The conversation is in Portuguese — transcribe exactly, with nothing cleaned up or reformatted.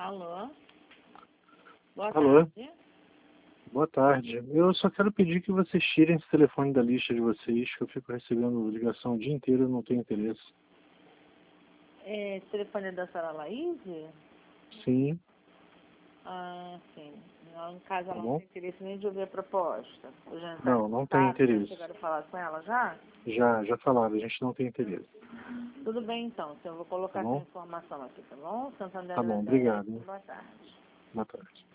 Alô? Boa Alô? tarde. Boa tarde. Eu só quero pedir que vocês tirem esse telefone da lista de vocês, que eu fico recebendo ligação o dia inteiro e não tenho interesse. É, esse telefone é da senhora Laís? Sim, Ah, sim. Não, em casa tá ela não bom? tem interesse nem de ouvir a proposta. Eu já entraram Não, em não tem contato, já interesse. chegaram a falar com ela já? Já, já falaram, a gente não tem interesse. Tudo bem então, eu vou Tá colocar essa bom? informação aqui, tá bom? Santander Tá bom, Levec, obrigado. boa tarde. Boa tarde.